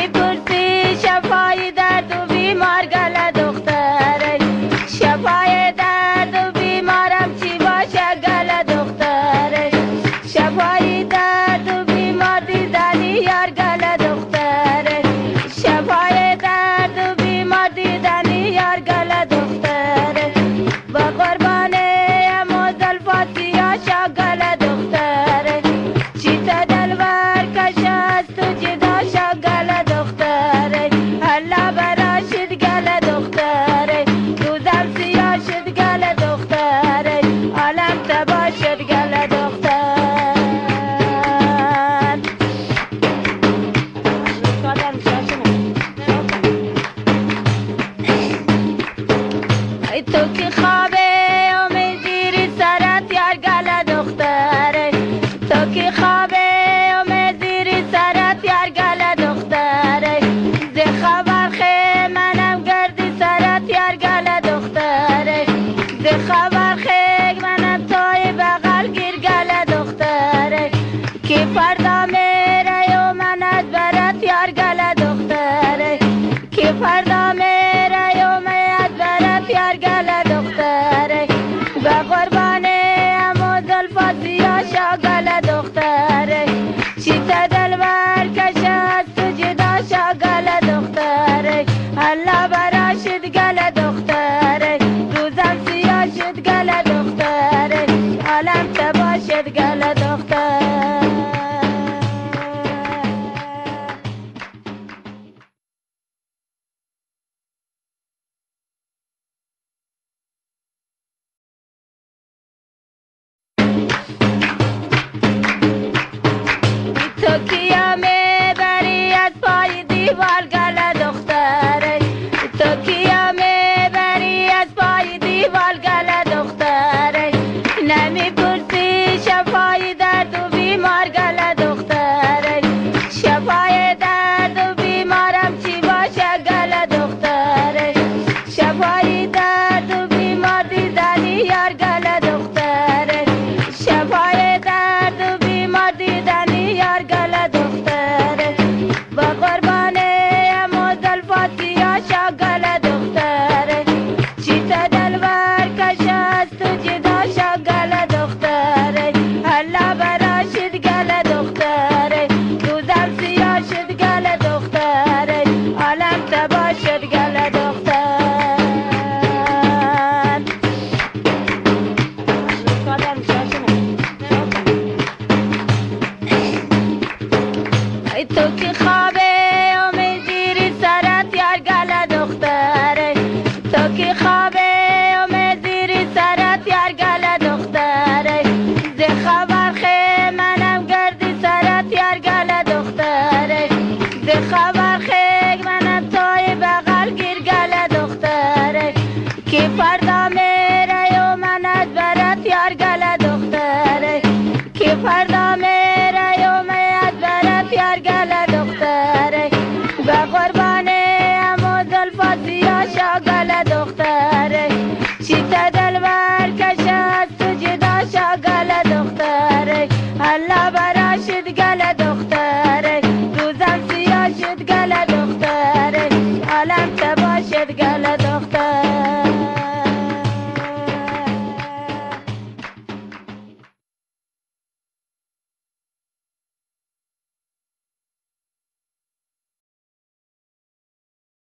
نمیپرسی شفای درد و بیمار گله دختره، شفای درد و بیمارم چی باشه گله دختره، شفای درد و بیمار دیدنی یار گله دختره، شفای درد و بیمار دیدنی یار گله دختره، با قربان امو زلفات یاشا گله دختره، چی تا دلبر کش از تو جدا شا گله دختره، الله براشد گله دختره، روزم سیاه شد گله دختره، عالم تباه شد گله دختر. تو که خوابه امید زیر سرت یار گله دختره، تو که خوابه امید زیر سرت یار گله دختره، ز خبر خی منم گردی سرت یار گله دختره، ز خبر خی منم توی بغل گیر گله دختره، که فردا میره و من از برات یار گله دختره، که فردا میره و من از برات یار گله دختره، به قربان امو زلفات یاشا گله دختره، چی تا دلبر کش از تو جدا شا گله دختره، الله براشد گله دختره، روزم سیاه شد گله دختره، عالم تباه شد گله دختر. تو کیا میبری از پای دیوار گله دختره، تو کیا میبری از پای دیوار گله دختره، نمیپرسی شفای درد و بیمار گله دختره، شفای درد و بیمارم چی باشه گله دختره، شفای درد و بیمار دیدنی یار گله دختره، شفای درد و بیمار دیدنی یار گله دختره، با قربان امو زلفات یاشا گله دختره، چی تا دلبر کش از تو جدا شا گله دختره، الله براشد گله دختره، روزم سیاه شد گله دختره، عالم تباه شد گله دختر. تو که خوابه امید زیر سرت یار گله دختره، تو که خوابه امید زیر سرت یار گله دختره، ز خبر خی منم گردی سرت یار گله دختره، ز خبر خی منم توی بغل گیر گله دختره، که فردا میره و من از برات یار گله دختره، که فردا میره و من از برات یار گله دختره، به قربان امو زلفات یاشا گله دختره، چی تا دلبر کش از تو جدا شا گله دختره، الله براشد گله دختره، روزم سیاه شد گله دختره، عالم تباه شد گله دختر.